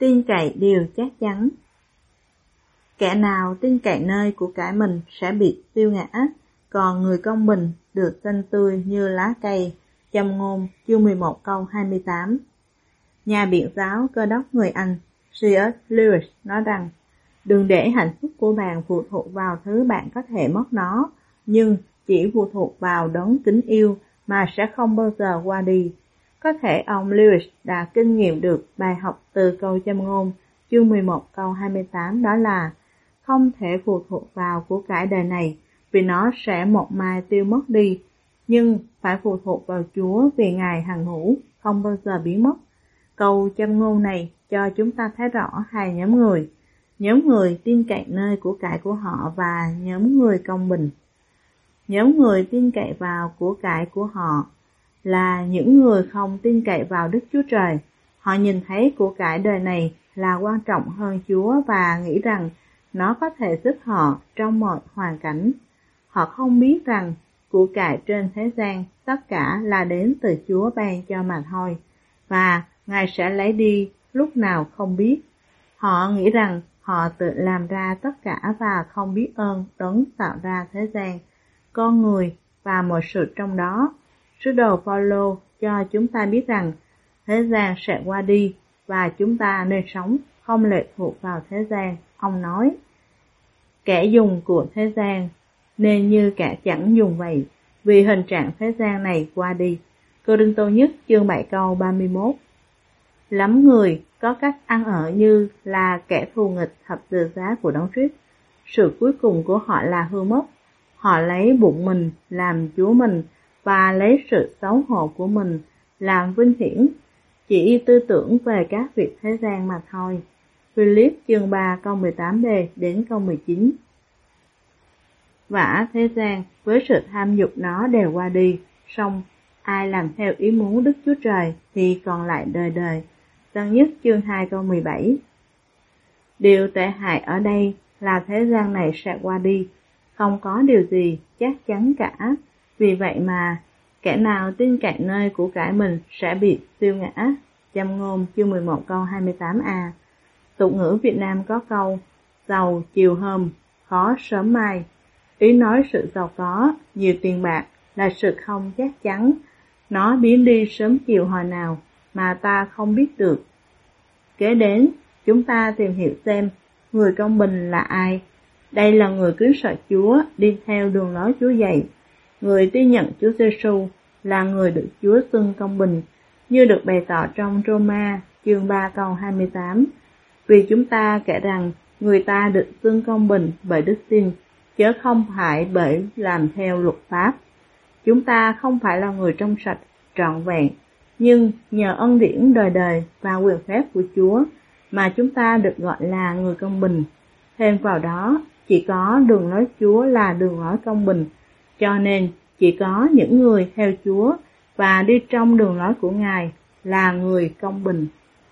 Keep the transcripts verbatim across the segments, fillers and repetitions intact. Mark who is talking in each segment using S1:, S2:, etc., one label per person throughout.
S1: tin cậy điều chắc chắn. Kẻ nào tin cậy nơi của cải mình sẽ bị tiêu ngã, còn người công bình được xanh tươi như lá cây. Châm ngôn chương mười một câu hai mươi tám. Nhà biện giáo Cơ đốc người Anh C S Lewis nói rằng, đừng để hạnh phúc của bạn phụ thuộc vào thứ bạn có thể mất nó, nhưng chỉ phụ thuộc vào đấng kính yêu mà sẽ không bao giờ qua đi. Có thể ông Lewis đã kinh nghiệm được bài học từ câu châm ngôn chương mười một câu hai mươi tám, đó là không thể phụ thuộc vào của cải đời này vì nó sẽ một mai tiêu mất đi, nhưng phải phụ thuộc vào Chúa vì Ngài hằng hữu, không bao giờ biến mất. Câu châm ngôn này cho chúng ta thấy rõ hai nhóm người, nhóm người tin cậy nơi của cải của họ và nhóm người công bình. Nhóm người tin cậy vào của cải của họ là những người không tin cậy vào Đức Chúa Trời. Họ nhìn thấy của cải đời này là quan trọng hơn Chúa và nghĩ rằng nó có thể giúp họ trong mọi hoàn cảnh. Họ không biết rằng của cải trên thế gian tất cả là đến từ Chúa ban cho mà thôi, và Ngài sẽ lấy đi lúc nào không biết. Họ nghĩ rằng họ tự làm ra tất cả và không biết ơn đấng tạo ra thế gian, con người và mọi sự trong đó. Sứ đồ Phaolô cho chúng ta biết rằng thế gian sẽ qua đi và chúng ta nên sống không lệ thuộc vào thế gian. Ông nói, kẻ dùng của thế gian nên như kẻ chẳng dùng vậy, vì hình trạng thế gian này qua đi. Cô-rinh-tô nhất chương bảy câu ba mươi mốt. Lắm người có cách ăn ở như là kẻ thù nghịch thập tự giá của Đấng Christ. Sự cuối cùng của họ là hư mất. Họ lấy bụng mình làm Chúa mình và lấy sự xấu hổ của mình làm vinh hiển, chỉ tư tưởng về các việc thế gian mà thôi. Philip chương ba câu mười tám b đến câu mười chín. Vả thế gian với sự tham dục nó đều qua đi, song ai làm theo ý muốn Đức Chúa Trời thì còn lại đời đời. Tân nhất chương hai câu mười bảy. Điều tệ hại ở đây là thế gian này sẽ qua đi, không có điều gì chắc chắn cả. Vì vậy mà kẻ nào tin cậy nơi của cải mình sẽ bị tiêu ngã. Châm ngôn chương mười một câu hai mươi tám a. Tục ngữ Việt Nam có câu giàu chiều hôm, khó sớm mai. Ý nói sự giàu có, nhiều tiền bạc là sự không chắc chắn. Nó biến đi sớm chiều hồi nào mà ta không biết được. Kế đến, chúng ta tìm hiểu xem người công bình là ai. Đây là người kính sợ Chúa, đi theo đường lối Chúa dạy. Người tin nhận Chúa Giêsu là người được Chúa xưng công bình, như được bày tỏ trong Roma chương ba câu hai mươi tám. Vì chúng ta kể rằng người ta được xưng công bình bởi đức tin, chớ không phải bởi làm theo luật pháp. Chúng ta không phải là người trong sạch, trọn vẹn, nhưng nhờ ân điển đời đời và quyền phép của Chúa mà chúng ta được gọi là người công bình. Thêm vào đó, chỉ có đường lối Chúa là đường lối công bình, cho nên chỉ có những người theo Chúa và đi trong đường lối của Ngài là người công bình.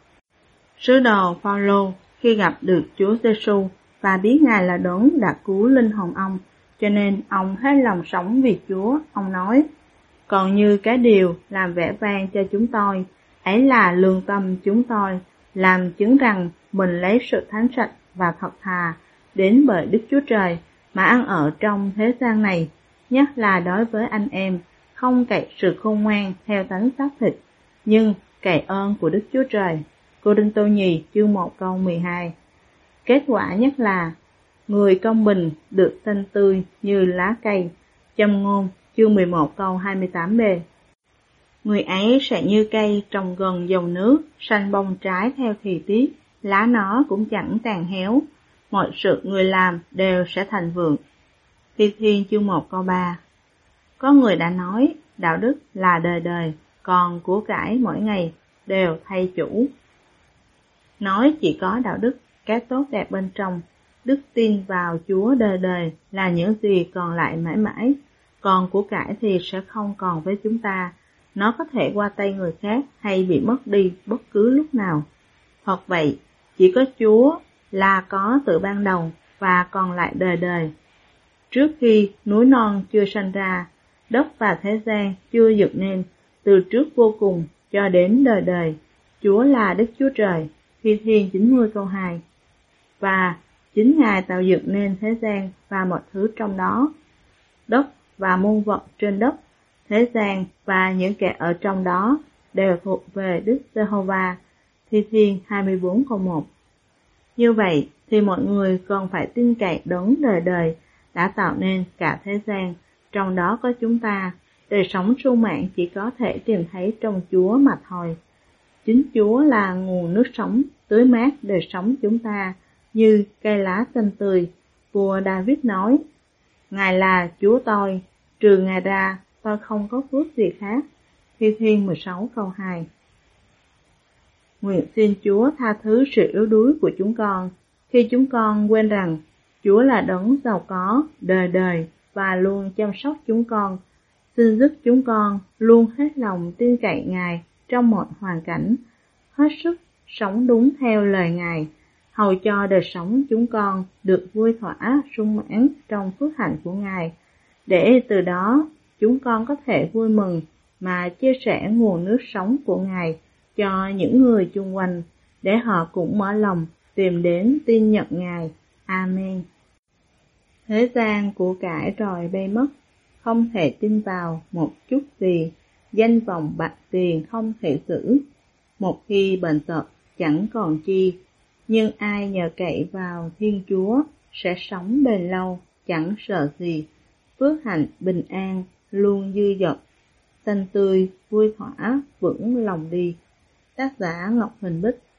S1: Sứ đồ Phaolô khi gặp được Chúa Giêsu và biết Ngài là đấng đã cứu linh hồn ông, cho nên ông hết lòng sống vì Chúa. Ông nói, còn như cái điều làm vẻ vang cho chúng tôi, ấy là lương tâm chúng tôi, làm chứng rằng mình lấy sự thánh sạch và thật thà đến bởi Đức Chúa Trời mà ăn ở trong thế gian này, nhất là đối với anh em, không cậy sự khôn ngoan theo tánh xác thịt, nhưng cậy ơn của Đức Chúa Trời. Cô-rinh-tô nhì chương một câu mười hai. Kết quả nhất là người công bình được xanh tươi như lá cây. Châm ngôn chương mười một câu hai mươi tám b. Người ấy sẽ như cây trồng gần dòng nước, xanh bông trái theo thì tiết, lá nó cũng chẳng tàn héo, mọi sự người làm đều sẽ thành vượng. Thi Thiên chương một câu ba. Có người đã nói đạo đức là đời đời, còn của cải mỗi ngày đều thay chủ. Nói chỉ có đạo đức, cái tốt đẹp bên trong, đức tin vào Chúa đời đời là những gì còn lại mãi mãi, còn của cải thì sẽ không còn với chúng ta. Nó có thể qua tay người khác hay bị mất đi bất cứ lúc nào. Hoặc vậy, chỉ có Chúa là có từ ban đầu và còn lại đời đời. Trước khi núi non chưa sanh ra, đất và thế gian chưa dựng nên, từ trước vô cùng cho đến đời đời, Chúa là Đức Chúa Trời. Thi Thiên chín mươi câu hai. Và chính Ngài tạo dựng nên thế gian và mọi thứ trong đó, đất và muôn vật trên đất, thế gian và những kẻ ở trong đó đều thuộc về Đức Giê-hô-va. Thi Thiên hai mươi bốn câu một. Như vậy thì mọi người còn phải tin cậy đấng đời đời đã tạo nên cả thế gian, trong đó có chúng ta. Đời sống sung mãn chỉ có thể tìm thấy trong Chúa mà thôi. Chính Chúa là nguồn nước sống tưới mát đời sống chúng ta như cây lá xanh tươi. Vua David nói, Ngài là Chúa tôi, trừ Ngài ra tôi không có phước gì khác. Thi Thiên mười sáu câu hai. Nguyện xin Chúa tha thứ sự yếu đuối của chúng con khi chúng con quên rằng Chúa là đấng giàu có đời đời và luôn chăm sóc chúng con. Xin giúp chúng con luôn hết lòng tin cậy Ngài trong mọi hoàn cảnh, hết sức sống đúng theo lời Ngài, hầu cho đời sống chúng con được vui thỏa sung mãn trong phước hạnh của Ngài, để từ đó chúng con có thể vui mừng mà chia sẻ nguồn nước sống của Ngài cho những người chung quanh, để họ cũng mở lòng tìm đến tin nhận Ngài. Amen. Thế gian của cải rồi bay mất, không thể tin vào một chút gì, danh vọng bạc tiền không thể giữ. Một khi bệnh tật chẳng còn chi, nhưng ai nhờ cậy vào Thiên Chúa sẽ sống bền lâu, chẳng sợ gì. Phước hạnh bình an luôn dư dật, xanh tươi vui thỏa vững lòng đi. Tác giả Ngọc Huỳnh Bích.